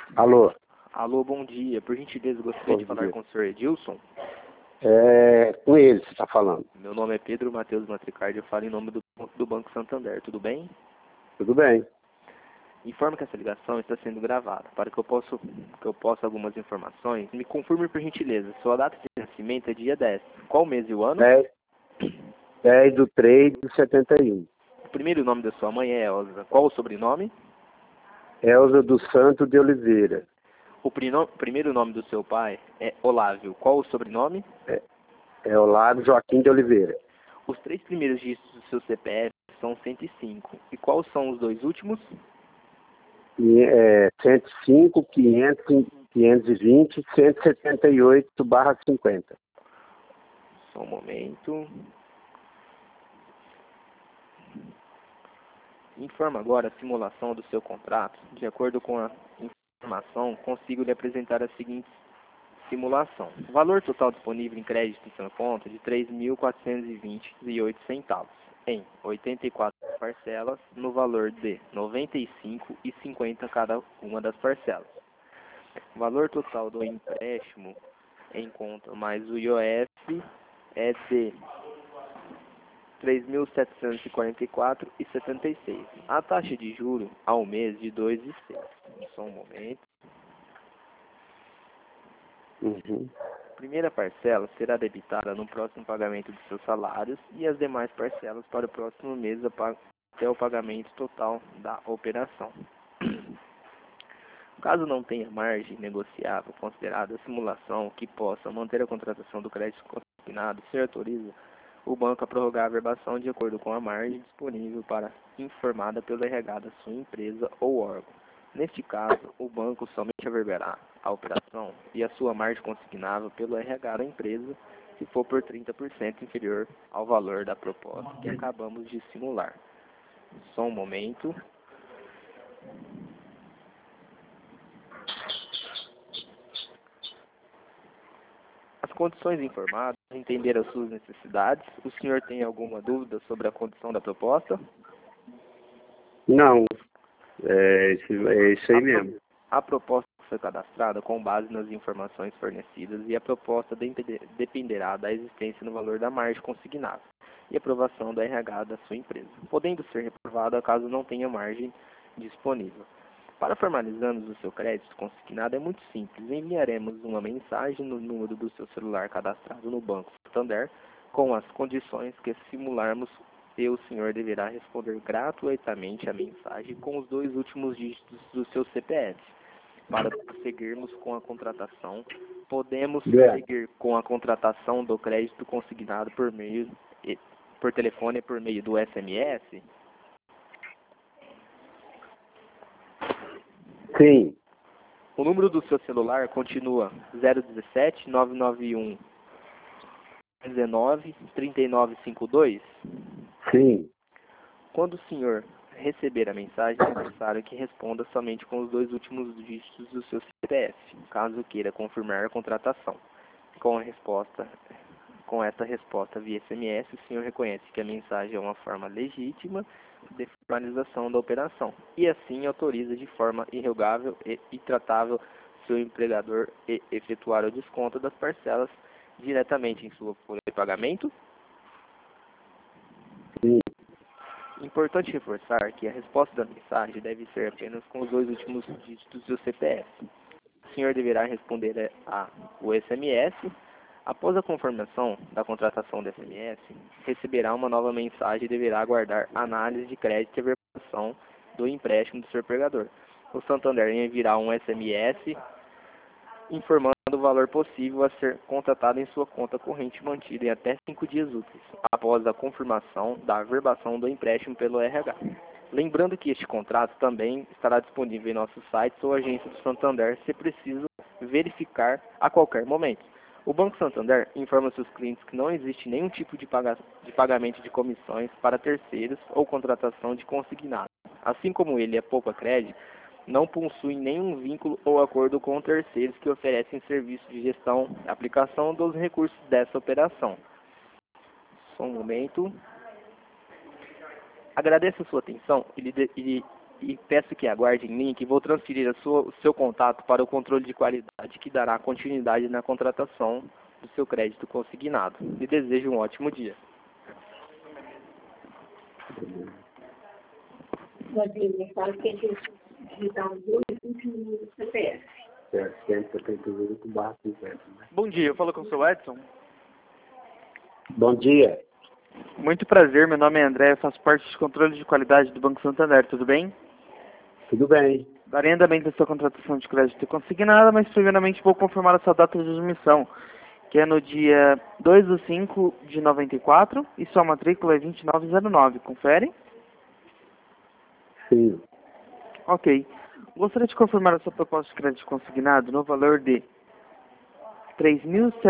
Alô? Alô, bom dia. Por gentileza, gostaria Bom de falar dia. com o senhor Edilson. É com ele que você está falando. Meu nome é Pedro Matheus Matricardi, eu falo em nome do Banco Santander, tudo bem? Tudo bem? Informo que essa ligação está sendo gravada. Para que eu possa algumas informações, me confirme por gentileza. Sua data de nascimento é dia 10. Qual mês e o ano? 10/3/71. O primeiro nome da sua mãe é Elza. Qual o sobrenome? Elza dos Santos de Oliveira. O primeiro nome do seu pai é Olávio. Qual o sobrenome? É Olavo Joaquim de Oliveira. Os três primeiros dígitos do seu CPF são 105. E quais são os dois últimos? 105, 500, 520, 178/50. Só um momento. Informa agora a simulação do seu contrato. De acordo com a informação, consigo lhe apresentar a seguinte simulação. O valor total disponível em crédito em sua conta é de R$ 3.420,08 em 84 parcelas, no valor de R$ 95,50 cada uma das parcelas. O valor total do empréstimo em conta mais o IOF é de R$ 3.744,76. A taxa de juro ao mês de 2,06. Só um momento. Uhum. A primeira parcela será debitada no próximo pagamento de seus salários e as demais parcelas para o próximo mês até o pagamento total da operação. Caso não tenha margem negociável considerada a simulação que possa manter a contratação do crédito consignado, se autoriza o banco a prorrogar a verbação de acordo com a margem disponível informada pelo RH da sua empresa ou órgão. Neste caso, o banco somente averberá a operação e a sua margem consignável pelo RH da empresa, se for por 30% inferior ao valor da proposta que acabamos de simular. Só um momento. As condições informadas, entender as suas necessidades. O senhor tem alguma dúvida sobre a condição da proposta? Não, é isso aí mesmo. A proposta foi cadastrada com base nas informações fornecidas e a proposta dependerá da existência no valor da margem consignada e aprovação da RH da sua empresa, podendo ser reprovada caso não tenha margem disponível. Para formalizarmos o seu crédito consignado é muito simples. Enviaremos uma mensagem no número do seu celular cadastrado no Banco Santander com as condições que simularmos e o senhor deverá responder gratuitamente a mensagem com os dois últimos dígitos do seu CPF. Para prosseguirmos com a contratação, podemos seguir com a contratação do crédito consignado por telefone e por meio do SMS? Sim, O número do seu celular continua 017 991 19 3952. sim. Quando o senhor receber a mensagem, é necessário que responda somente com os dois últimos dígitos do seu CPF, caso queira confirmar a contratação. Com essa resposta via SMS, o senhor reconhece que a mensagem é uma forma legítima de formalização da operação e assim autoriza de forma irrevogável e tratável seu empregador a efetuar o desconto das parcelas diretamente em sua folha de pagamento. Sim. Importante reforçar que a resposta da mensagem deve ser apenas com os dois últimos dígitos do CPF. O senhor deverá responder o SMS. Após a confirmação da contratação do SMS, receberá uma nova mensagem e deverá aguardar análise de crédito e verbação do empréstimo do seu empregador. O Santander enviará um SMS informando o valor possível a ser contratado em sua conta corrente mantida em até 5 dias úteis, após a confirmação da verbação do empréstimo pelo RH. Lembrando que este contrato também estará disponível em nossos sites ou agência do Santander, se preciso verificar a qualquer momento. O Banco Santander informa seus clientes que não existe nenhum tipo de pagamento de comissões para terceiros ou contratação de consignado. Assim como ele é pouco a crédito, não possui nenhum vínculo ou acordo com terceiros que oferecem serviço de gestão e aplicação dos recursos dessa operação. Só um momento. Agradeço a sua atenção e e peço que aguarde em linha que vou transferir o seu contato para o controle de qualidade que dará continuidade na contratação do seu crédito consignado. Lhe desejo um ótimo dia. Vladimir, fala que a gente digitar os dois últimos CPF. 778 né? Bom dia, eu falo com o seu Edson. Bom dia. Muito prazer, meu nome é André, eu faço parte de controle de qualidade do Banco Santander, tudo bem? Tudo bem. Darei andamento à sua contratação de crédito consignada, mas primeiramente vou confirmar a sua data de admissão, que é no dia 2/5/94 e sua matrícula é 2909. Confere? Sim. Ok. Gostaria de confirmar a sua proposta de crédito consignado no valor de R$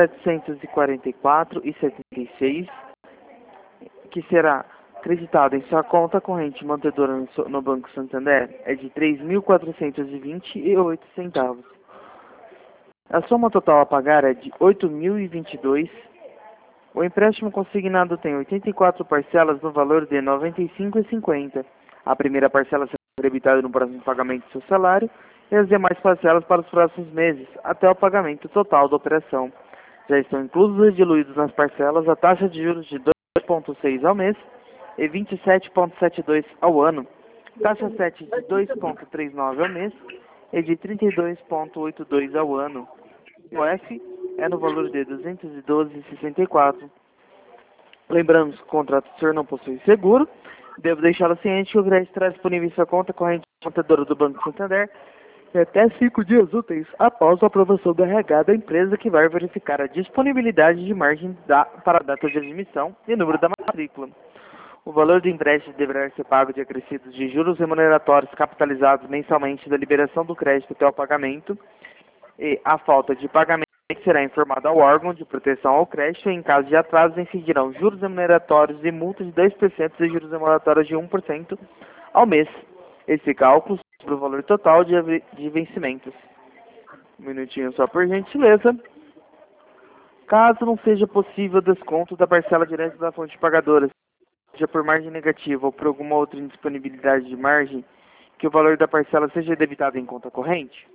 3.744,76, que será acreditado em sua conta corrente mantedora no Banco Santander é de R$ 3.420,08. A soma total a pagar é de R$ 8.022. O empréstimo consignado tem 84 parcelas no valor de R$ 95,50. A primeira parcela será debitada no próximo pagamento do seu salário e as demais parcelas para os próximos meses, até o pagamento total da operação. Já estão inclusos e diluídos nas parcelas a taxa de juros de 2,6 ao mês e 27,72 ao ano, taxa 7 de 2,39 ao mês e de 32,82 ao ano. O F é no valor de R$ 212,64. Lembrando que o contrato do senhor não possui seguro, devo deixá-lo ciente que o crédito estará disponível em sua conta corrente contadora do Banco Santander até 5 dias úteis após a aprovação do RH da empresa, que vai verificar a disponibilidade de margem para a data de admissão e o número da matrícula. O valor do empréstimo deverá ser pago de acrescidos de juros remuneratórios capitalizados mensalmente da liberação do crédito até o pagamento, e a falta de pagamento será informado ao órgão de proteção ao crédito e, em caso de atraso, incidirão juros remuneratórios e multa de 2% e juros remuneratórios de 1% ao mês. Esse cálculo sobre o valor total de vencimentos. Um minutinho só, por gentileza. Caso não seja possível desconto da parcela direta da fonte pagadora, seja por margem negativa ou por alguma outra indisponibilidade de margem, que o valor da parcela seja debitado em conta corrente?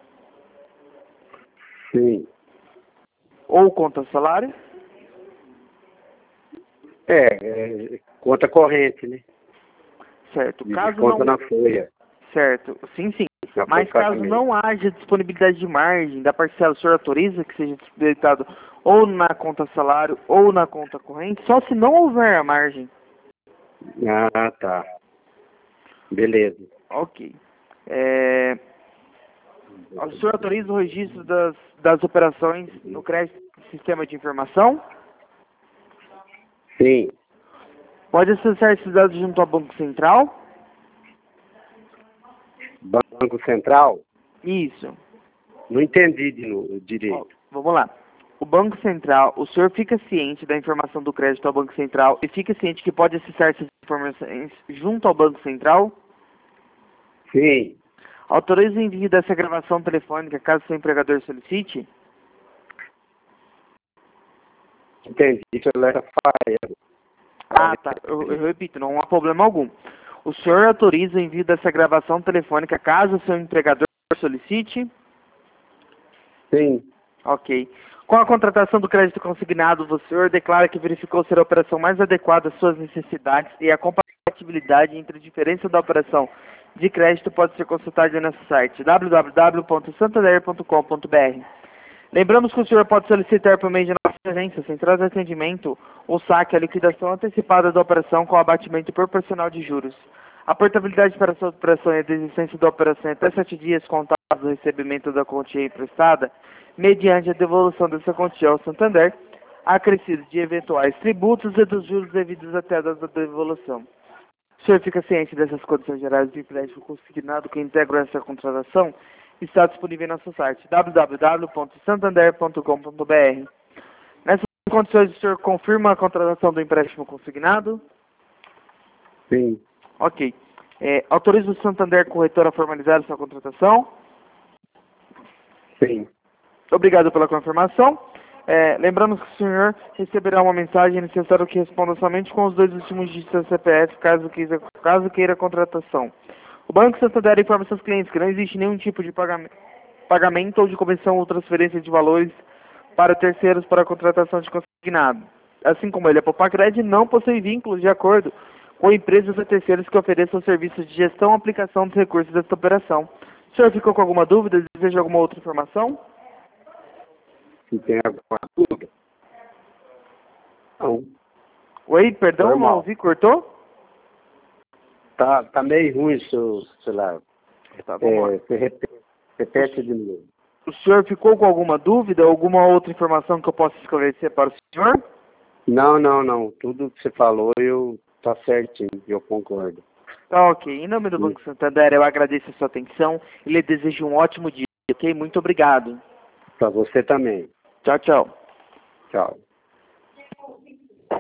Sim. Ou conta salário? Conta corrente, né? Certo. E Caso desconta não... na folha. Certo. Sim, sim. Na Mas caso pagamento. não haja disponibilidade de margem da parcela, o senhor autoriza que seja debitado ou na conta salário ou na conta corrente, só se não houver a margem. Ah, tá. Beleza. Ok. O senhor autoriza o registro das operações no crédito sistema de informação? Sim. Pode acessar esses dados junto ao Banco Central? Banco Central? Isso. Não entendi direito. Vamos lá. O Banco Central, o senhor fica ciente da informação do crédito ao Banco Central e fica ciente que pode acessar essas informações junto ao Banco Central? Sim. Autoriza o envio dessa gravação telefônica caso seu empregador solicite? Entendi. Isso era falha. Ah, tá. Eu repito, não há problema algum. O senhor autoriza o envio dessa gravação telefônica caso seu empregador solicite? Sim. Ok. Com a contratação do crédito consignado, o senhor declara que verificou ser a operação mais adequada às suas necessidades e a compatibilidade entre a diferença da operação de crédito pode ser consultada nesse site www.santander.com.br. Lembramos que o senhor pode solicitar por meio de nossa agência, central de atendimento, o saque, a liquidação antecipada da operação com abatimento proporcional de juros. A portabilidade para essa operação e a desistência da operação em até 7 dias contados do recebimento da quantia emprestada, mediante a devolução dessa quantia ao Santander, acrescido de eventuais tributos e dos juros devidos até a data da devolução. O senhor fica ciente dessas condições gerais do empréstimo consignado que integram essa contratação? Está disponível em nosso site www.santander.com.br. Nessas condições, o senhor confirma a contratação do empréstimo consignado? Sim. Ok. Autoriza o Santander Corretor a formalizar sua contratação? Sim. Obrigado pela confirmação. Lembrando que o senhor receberá uma mensagem necessária que responda somente com os 2 últimos dígitos do CPF, caso queira a contratação. O Banco Santander informa seus clientes que não existe nenhum tipo de pagamento ou de comissão ou transferência de valores para terceiros para a contratação de consignado. Assim como ele, a Popacred não possui vínculos de acordo com empresas ou terceiros que ofereçam serviços de gestão e aplicação dos recursos desta operação. O senhor ficou com alguma dúvida? Deseja alguma outra informação? Se tem alguma dúvida? Não. Oi, perdão, não Normal. ouvi, cortou? Tá meio ruim, seu celular. Tá, vamos lá. Você repete de novo. O senhor ficou com alguma dúvida, alguma outra informação que eu possa esclarecer para o senhor? Não. Tudo que você falou, tá certinho, eu concordo. Tá ok. Em nome do Banco Santander, eu agradeço a sua atenção e lhe desejo um ótimo dia, ok? Muito obrigado. Para você também. Tchau, tchau. Tchau.